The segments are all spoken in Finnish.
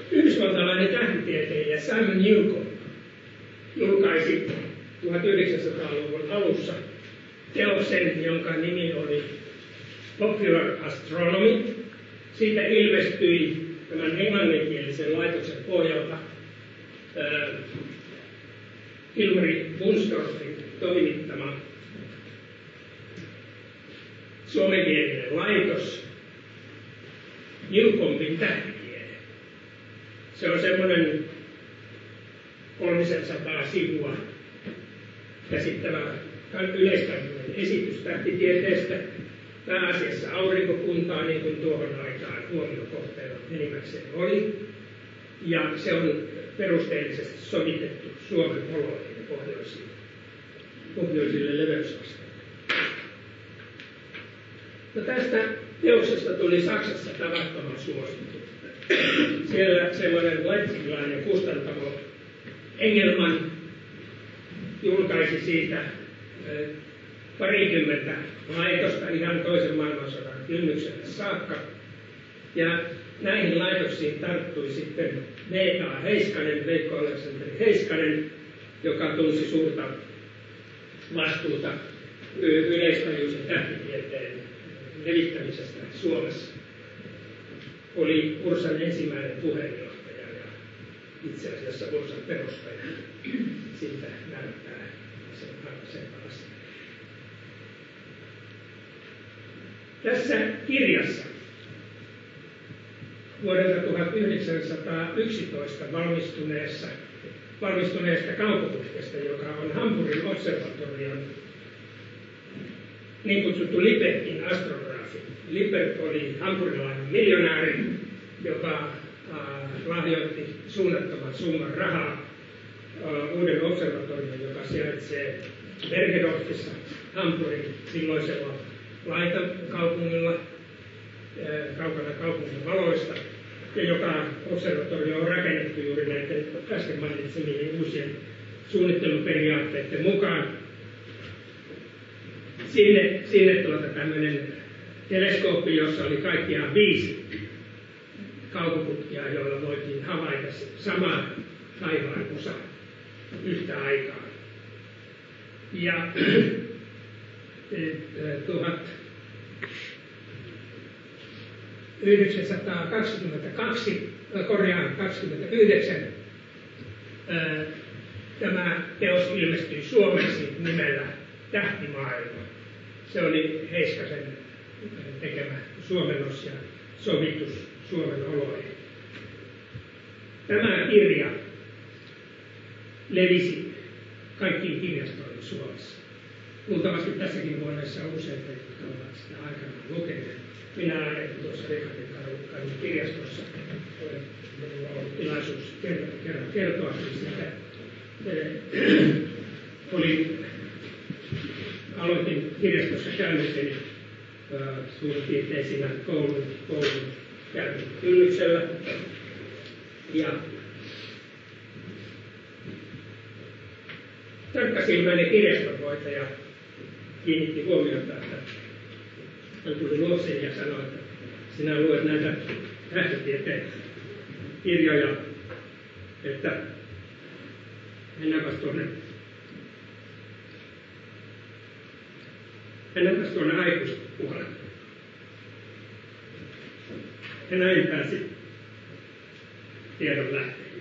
Yhdysvaltalainen tähtitieteilijä Simon Newcomb julkaisi 1900-luvun alussa teoksen, jonka nimi oli Popular Astronomy. Siitä ilmestyi tämän englanninkielisen laitoksen pohjalta Hilmari Bunsdorfin toimittama suomenkielinen laitos Newcombin tähtitiede. Se on semmoinen 300 sivua käsittävä yleistäminen esitys tähtitieteestä, pääasiassa aurinkokuntaa, niin kuin tuohon aikaan huomiokohteena enimmäkseen oli. Ja se on perusteellisesti sovitettu Suomen oloihin ja pohjoisille leveysasteille. No tästä teoksesta tuli Saksassa tavattoman suosittu. Siellä semmoinen leipzigiläinen kustantamo Engelmann julkaisi siitä parikymmentä laitosta ihan toisen maailmansodan kynnykselle saakka. Ja näihin laitoksiin tarttui sitten V.A. Heiskanen, Veikko Aleksanteri Heiskanen, joka tunsi suurta vastuuta yleistajuisen tähtitieteen levittämisestä Suomessa. Oli Ursan ensimmäinen puheenjohtaja ja itse asiassa Ursan perustaja. Siltä näyttää sen asia. Tässä kirjassa vuodelta 1911 valmistuneesta kaukoputkesta, joka on Hamburgin observatorion niin kutsuttu Lipertin astrograafi. Lippert oli hampurilainen miljonääri, joka lahjoitti suunnattoman summan rahaa uuden observatorion, joka sijaitsee Bergedorfissa, Hamburgin silloisella laitakaupungilla, kaukana kaupungin valoista, ja joka observatorio on rakennettu juuri näiden äsken mainitsemiin uusien suunnitteluperiaatteiden mukaan. Sinne tämmöinen teleskooppi, jossa oli kaikkiaan 5 kaukoputkia, joilla voitiin havaita sama taivaan osa yhtä aikaa. Ja 1929 tämä teos ilmestyi suomeksi nimellä Tähtimaailma. Se oli Heiskasen tekemä suomennos ja sovitus Suomen oloihin. Tämä kirja levisi kaikkiin kirjastoihin Suomessa. Luultavasti tässäkin huoneessa on useita, jotka ovat sitä aikanaan lukeneet. Minä ainakin tuossa Rekatin kirjastossa minulla on tilaisuus kertoa siitä. Aloitin kirjastossa käynnistäni suurin piirtein siinä koulun käynnin kynnyksellä. Ja tarkkasilmäinen kirjastonhoitaja kiinnitti huomiota, että hän tuli luokseen ja sanoi, että sinä luet näitä tähtitieteen kirjoja, että mennäänpäs tuonne aikuispuolelle. Ja näin pääsi tiedon lähteille.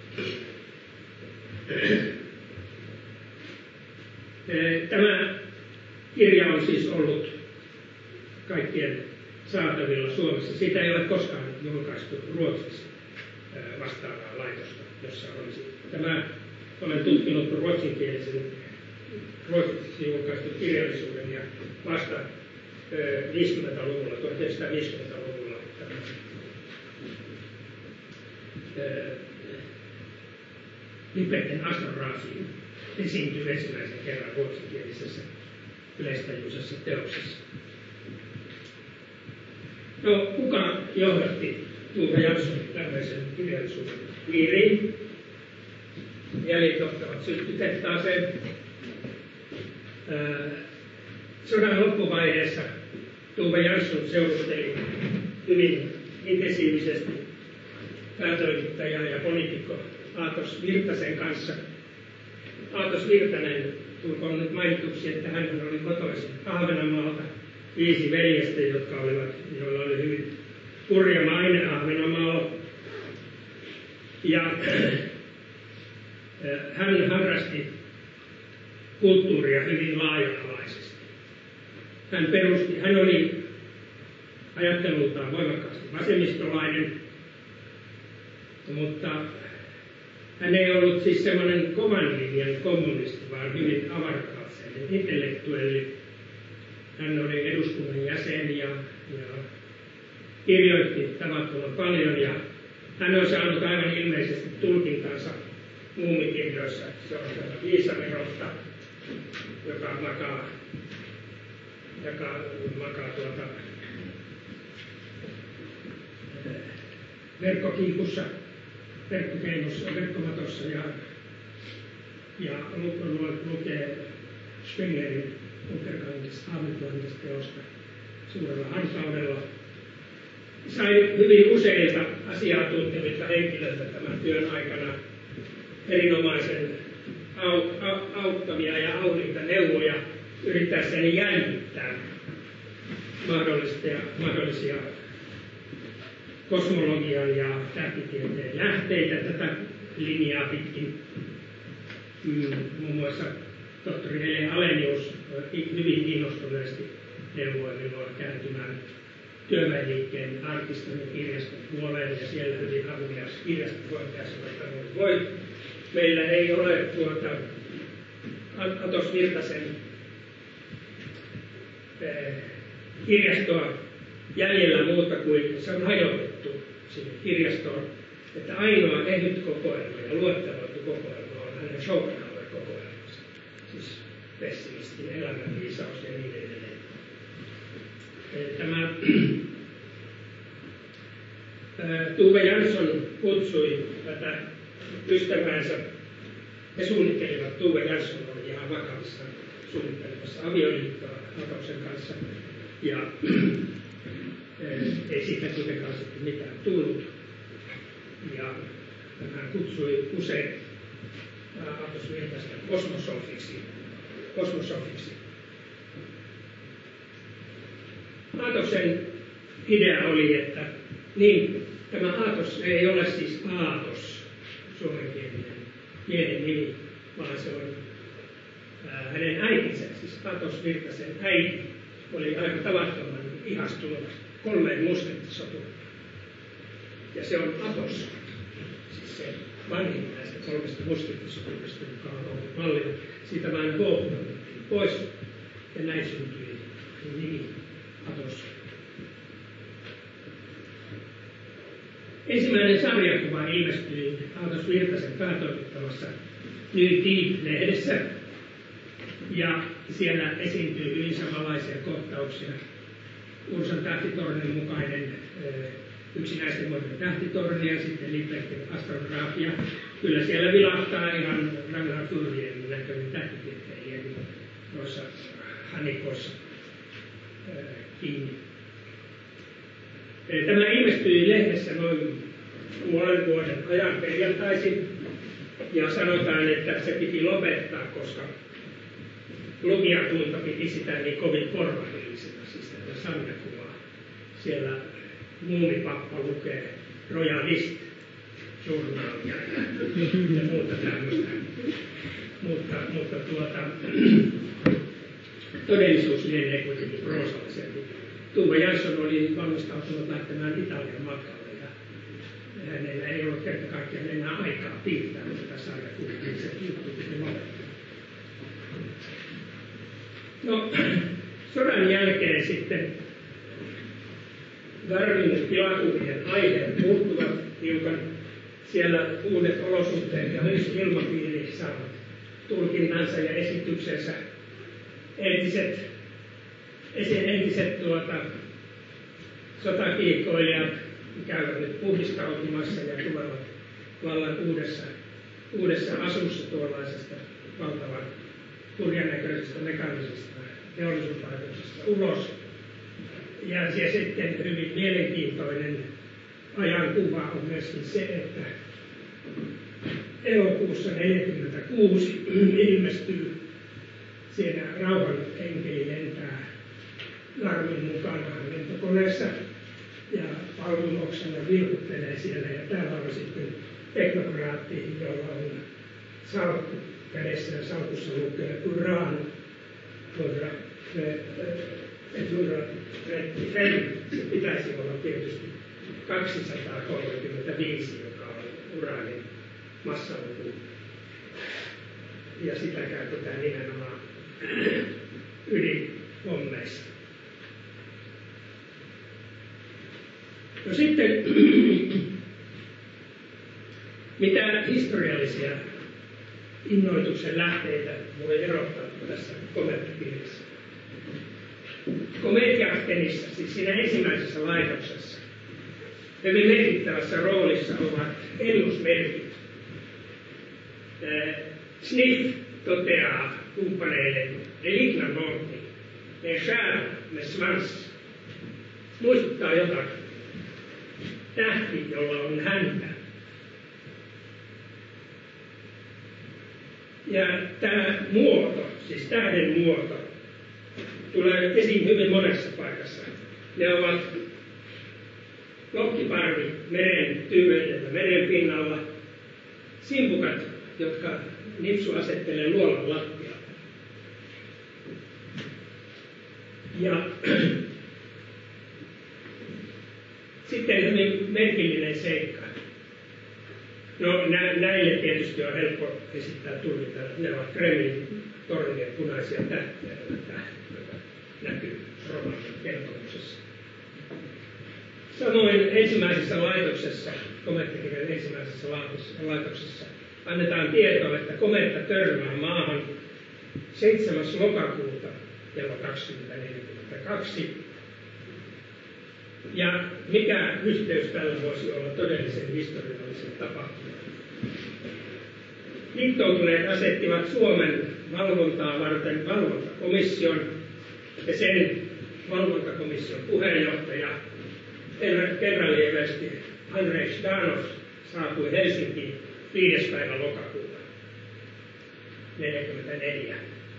Tämä kirja on siis ollut kaikkien saatavilla Suomessa. Siitä ei ole koskaan julkaistu Ruotsissa vastaavaa laitosta, jossa olisi. Olen tutkinut ruotsiksi julkaistun kirjallisuuden ja vasta 1950-luvulla Lipertin astrograafi esiintyy ensimmäisen kerran ruotsinkielisessä yleistajuisessa teoksessa. No, kuka johdatti Tuve Janssonin tämmöisen kirjallisuuden piiriin? Jäljet johtavat syttytehtaaseen. Sodan loppuvaiheessa Tuve Jansson seurusteli hyvin intensiivisesti päätoimittaja ja poliitikko Aatos Virtasen kanssa. Aatos Virtanen tulkoon nyt mainituksi, että hän oli kotoisin Ahvenanmaalta, 5 veljestä, joilla oli hyvin kurja maine Ahvenanmaalla. Ja hän harrasti kulttuuria hyvin laaja-alaisesti. Hän oli ajattelultaan voimakkaasti vasemmistolainen, mutta hän ei ollut siis semmoinen kovan linjan kommunisti, vaan hyvin avarakatseinen intellektuelli. Hän oli eduskunnan jäsen ja kirjoitti tavattoman paljon, ja hän on saanut aivan ilmeisesti tulkintansa muumikirjoissa. Se on Viisaverosta, joka makaa verkkokimpussa, verkkomatossa ja lukee Spenglerin Unterganges Abendlandes-teosta suurella hartaudella. Sain hyvin useilta asiaa tuntevilta henkilöiltä tämän työn aikana erinomaisen auttavia ja auliita neuvoja yrittäessäni jäljittää mahdollisia kosmologian ja tähtitieteen lähteitä tätä linjaa pitkin. Muun muassa tohtori Helen Alenius hyvin innostuneesti neuvoi minua kääntymään työväenliikkeen arkiston ja kirjaston puoleen, ja siellä hyvin avulias kirjastonhoitaja sanoi, että voi, meillä ei ole Aatos Virtasen kirjastoa jäljellä muuta kuin se on hajotettu sinne kirjastoon, että ainoa ehyt kokoelma ja luetteloitu kokoelma on hänen Schopenhauer-kokoelmansa, siis pessimistin elämänviisaus ja niin edelleen. Tämä Tove Jansson kutsui tätä ystäväänsä. He suunnittelivat, Tove Jansson oli ihan vakavissa suunnittelemassa avioliittoa Aatoksen kanssa, ja ei siitä kuitenkaan sitten mitään tullut. Ja hän kutsui usein Aatos Virtasta kosmosofiksi. Aatoksen idea oli, että niin, tämä Aatos ei ole siis Aatos, suomenkielinen pieni nimi, vaan se on hänen äitinsä, siis Aatos Virtasen äiti, oli aika tavattoman ihastunut 3 muskettisoturia. Ja se on Atos, siis se vanhin näistä 3 muskettisoturista, joka on ollut mallina. Siitä vain huoputettiin pois, ja näin syntyi nimi Atos. Ensimmäinen sarjakuva ilmestyi Aatos Virtasen päätoimittamassa New Deep-lehdessä, ja siellä esiintyy hyvin samanlaisia kohtauksia. Ursan tähtitornin mukainen yksinäisten muotoinen tähtitorni ja sitten Liebrechten astrografia. Kyllä siellä vilahtaa ihan Ragnar Turvien näköinen tähtitieteilijä noissa hanikoissa kiinni. Tämä ilmestyi lehdessä noin puolen vuoden ajan perjantaisin, ja sanotaan, että se piti lopettaa, koska lukijakunta piti sitä niin kovin korvahillisena, siis tätä sarjakuvaa. Siellä muumipappa lukee Royalist-journaalia ja muuta tämmöistä. Mutta todellisuus lienee kuitenkin proosallisempi. Tuve Jansson oli valmistautunut lähtemään Italian matkalle, ja hänellä ei ollut kerta kaikkiaan enää aikaa piirtää tätä sarjakuvaa, niin se juttu piti lopettaa. No, sodan jälkeen sitten Darwinin tilakuvien aiheet muuttuvat hiukan. Siellä uudet olosuhteet ja myös ilmapiiri saavat tulkintansa ja esityksensä. Entiset sotakiihkoilijat käyvät nyt puhdistautumassa ja tulevat vallan uudessa asussa tuollaisesta valtavan kurjannäköisestä mekaanisesta teollisuuslaitoksesta ulos. Ja sitten hyvin mielenkiintoinen ajankuva on myöskin se, että elokuussa 1946 ilmestyy siinä rauhan enkeli lentää Garmin mukanaan lentokoneessa ja Paul Oksana vilkuttelee siellä ja täällä on sitten teknokraatti, jolla on salkku kädessä ja salkussa lukee Uran se pitäisi olla tietysti 235, joka on uraanin massaluku. Ja sitä käytetään nimenomaan ydinpommeissa. No sitten, mitä historiallisia innoituksen lähteitä voi erottaa tässä komeettakirjassa? Komeettiaftenissa, siis siinä ensimmäisessä laitoksessa, hyvin merkittävässä roolissa ovat ennusmerkit. Sniff toteaa kumppaneille, Eligna Norti, ne skär med svans, muistuttaa jotakin. Tähti, jolla on häntä. Ja tämä muoto, siis tähden muoto, tulee esiin hyvin monessa paikassa. Ne ovat lokkiparvi meren tyynellä, meren pinnalla, simpukat, jotka nipsu asettelee luolan lattialla. Ja sitten hyvin merkillinen seikka. No näille tietysti on helppo esittää tulkinta. Ne ovat Kremlin tornien punaisia tähtiä, jotka näkyy romaanin kertomuksessa. Samoin ensimmäisessä laitoksessa, komeettakirjan ensimmäisessä laitoksessa, annetaan tietoa, että komeetta törmää maahan 7. lokakuuta kello 20.42. Ja mikä yhteys tällä voisi olla todellisen historiallisen tapahtumaan? Liittoutuneet asettivat Suomen valvontaa varten valvontakomission, ja sen valvontakomission puheenjohtaja kenraalievesti Andrei Zhdanov saapui Helsinkiin 5. päivä lokakuuta 1944.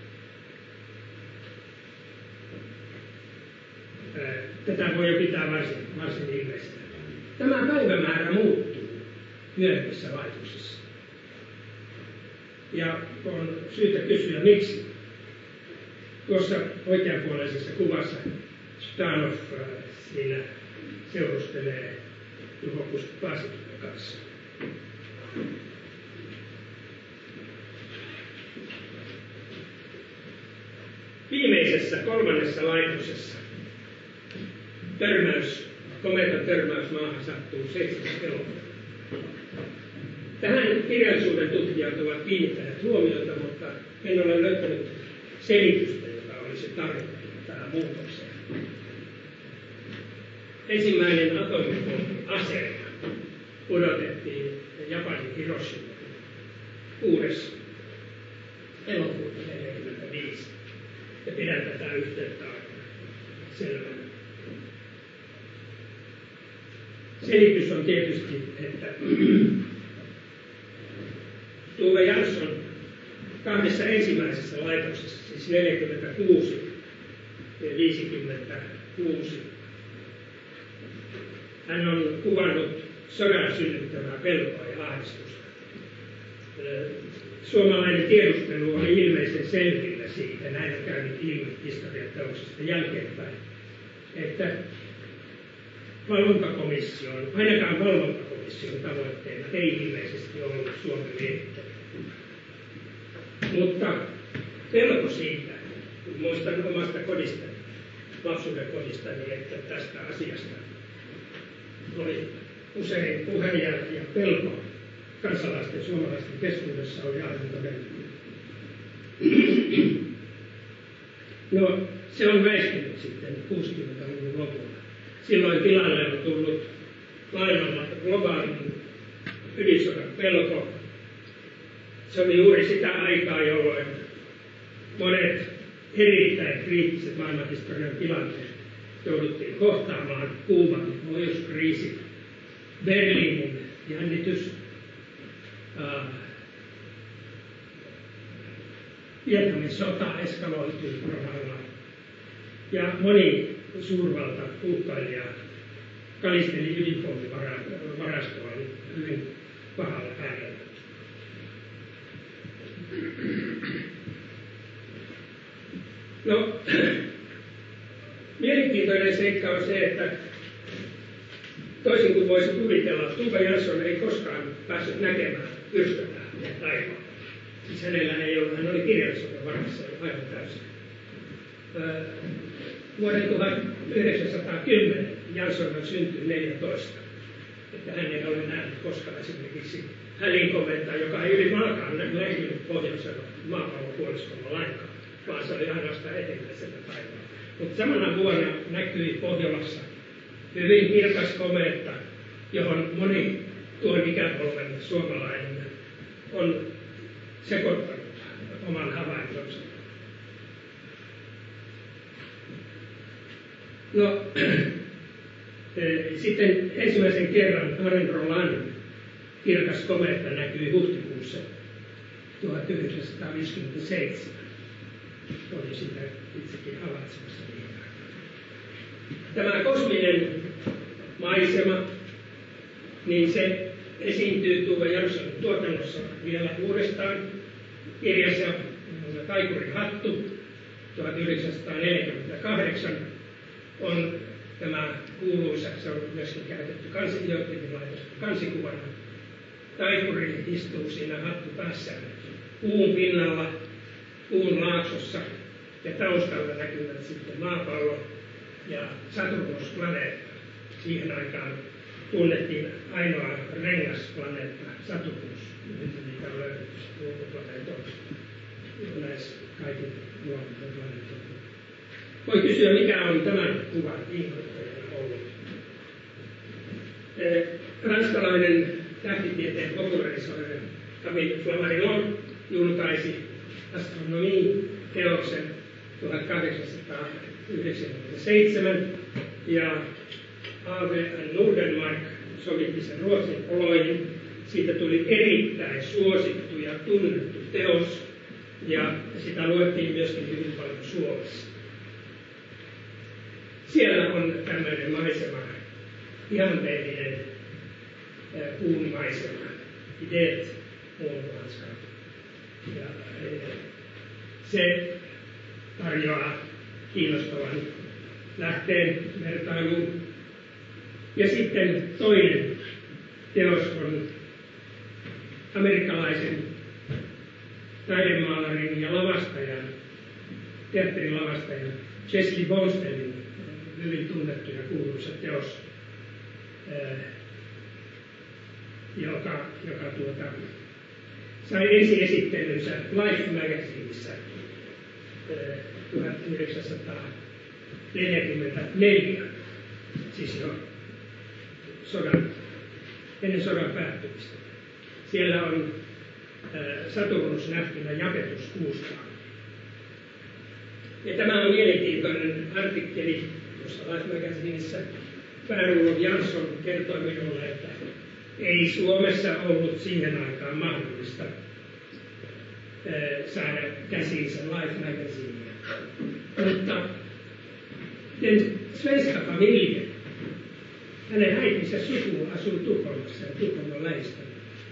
Tätä voi jo pitää varsin ilmeistä. Tämä päivämäärä muuttuu myöhemmissä laitoksissa. Ja on syytä kysyä, miksi. Tuossa oikeanpuoleisessa kuvassa Zhdanov siinä seurustelee Juho Kusti Paasikiven kanssa. Viimeisessä 3. laitoksessa komeetan törmäys maahan sattuu 7. elokuuta. Tähän kirjallisuuden tutkijat ovat kiinnittäneet huomiota, mutta en ole löytänyt selitystä, joka olisi tarkoittanut tähän muutokseen. Ensimmäinen atomipommi-ase pudotettiin Japanin Hiroshimaan 6. elokuuta 1945. Ja pidän tätä yhteyttä selvänä. Selitys on tietysti, että Tuve Jansson 2 ensimmäisessä laitoksessa, siis 46 ja 56, hän on kuvannut sodan synnyttämää pelkoa ja ahdistusta. Suomalainen tiedustelu oli ilmeisen selvillä siitä, näin on käynyt ilmi historiateoksesta jälkeenpäin, että ainakaan valvontakomission tavoitteena ei ilmeisesti ollut Suomen miehittäminen. Mutta pelko siitä, kun muistan omasta kodistani, lapsuuden kodistani, että tästä asiasta oli usein puhe ja pelko kansalaisten suomalaisten keskuudessa oli aivan todellinen. No, se on väistynyt sitten 60-luvun lopulla. Silloin tilalle on tullut maailmalla globaalin ydinsodan pelko. Se oli juuri sitä aikaa, jolloin monet erittäin kriittiset maailmanhistorian tilanteet jouduttiin kohtaamaan, Kuuban ohjuskriisi, Berliinin jännitys, Vietnamin sota eskaloitui parhaillaan ja moni suurvalta uhkailija kalisteli ydinpommivarastoa hyvin pahalla äärellä. No, mielenkiintoinen seikka on se, että toisin kuin voisi kuvitella, Tove Jansson ei koskaan päässyt näkemään yrstöpäätä taivaalla. Siis hän oli kirjallisuuden varassa aivan täysin. Vuoden 1910 Jansson on syntynyt 14. Että hän ei ole nähnyt koskaan esimerkiksi hälinkomentaa, joka ei ylimalkaan näkynyt pohjoisella maapallopuoliskolla lainkaan, vaan se oli ainoastaan eteläisellä taivaalla. Mutta samana vuonna näkyi Pohjolassa hyvin kirkas kometta, johon moni tuon ikäpolven suomalainen on sekoittanut oman havaintonsa. No, sitten ensimmäisen kerran Haren Rolandin kirkas kometta näkyi huhtikuussa 1957. Olin sitä itsekin havaitsemassa niin. Tämä kosminen maisema, niin se esiintyy Tove Janssonin tuotannossa vielä uudestaan. Kirjassa Taikurin hattu 1948 on tämä kuuluisa, se on myöskin käytetty kansijoittimilaitosta kansikuvana. Taikuri istuu siinä hattu päässään puun pinnalla, puun laaksossa ja taustalla näkyvät sitten maapallo ja Saturnus-planeetta. Siihen aikaan tunnettiin ainoa rengasplaneetta Saturnus, nyt niitä on löydetty ulkoplaneetoista lähes kaikki luontoplaneetoista. Voi kysyä, mikä on tämän kuvan innoittajana ollut. Ranskalainen tähtitieteen popularisoija Camille Flammarion julkaisi astronomiin teoksen 1897 ja A.V. Nordenmark sovitti sen Ruotsin oloihin. Siitä tuli erittäin suosittu ja tunnettu teos ja sitä luettiin myöskin hyvin paljon Suomessa. Siellä on tämmöinen maisema, ihanteellinen kuun maisema, ideet muunlaanska. Ja se tarjoaa kiinnostavan lähteen vertailuun. Ja sitten toinen teos on amerikkalaisen taidemaalarin ja lavastajan, teatterilavastajan Chesley Bonstellin hyvin tunnettu ja kuuluisa teos, joka sai ensi esittelynsä Life Magazineissa 1944, siis jo ennen sodan päättymistä. Siellä on Saturnus nähtynä jaketuskuustaan. Ja tämä on mielenkiintoinen artikkeli tuossa Life Magazineissa. Päärulov Jansson kertoi minulle, että ei Suomessa ollut siihen aikaan mahdollista saada käsiinsä Life Magazinea. Mutta den svenska familjen, hänen äitinsä suku asui Tukholmassa ja Tukholman lähistöllä.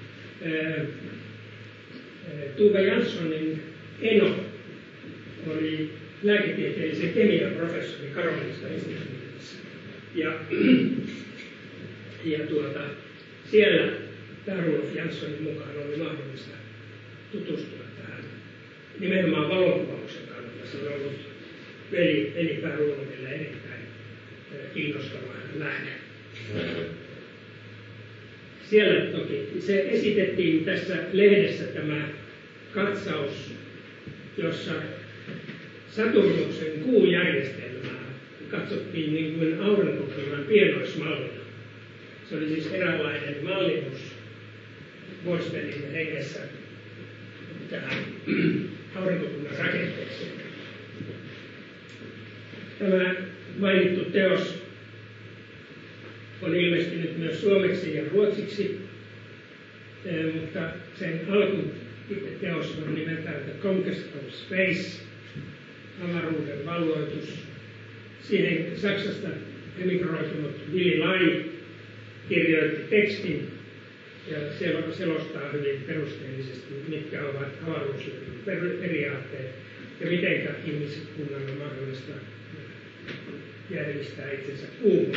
Tove Janssonin eno oli lääketieteellisen kemian professori Karolinska instituutissa. Ja siellä Päärulov Janssonin mukaan oli mahdollista tutustua tähän nimenomaan valokuvauksen kannalta. Se on ollut veli Pääruloville erittäin kiinnostava lähde. Siellä toki se esitettiin tässä lehdessä tämä katsaus, jossa Saturnuksen kuujärjestelmää katsottiin niin kuin aurinkokunnan pienoismallina. Se oli siis eräänlainen mallinnus Bonstellin hengessä tähän aurinkokunnan rakenteeseen. Tämä mainittu teos on ilmestynyt myös suomeksi ja ruotsiksi, mutta sen alkuteos on nimeltään The Conquest of Space, avaruuden valloitus. Siihen Saksasta emigroitunut Willy Lai kirjoitti tekstin ja selostaa hyvin perusteellisesti, mitkä ovat avaruusliiton periaatteet ja miten ihmiskunnan on mahdollista järjestää itsensä kuuhun.